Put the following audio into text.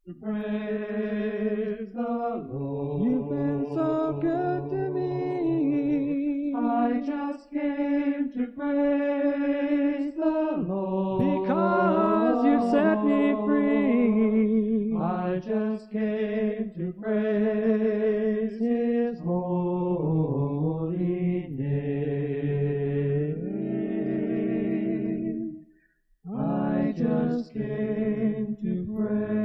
Praise the Lord. You've been so good to me. I just came to praise the Lord. Because you set me free. I just came to praise His holy name. I just came to praise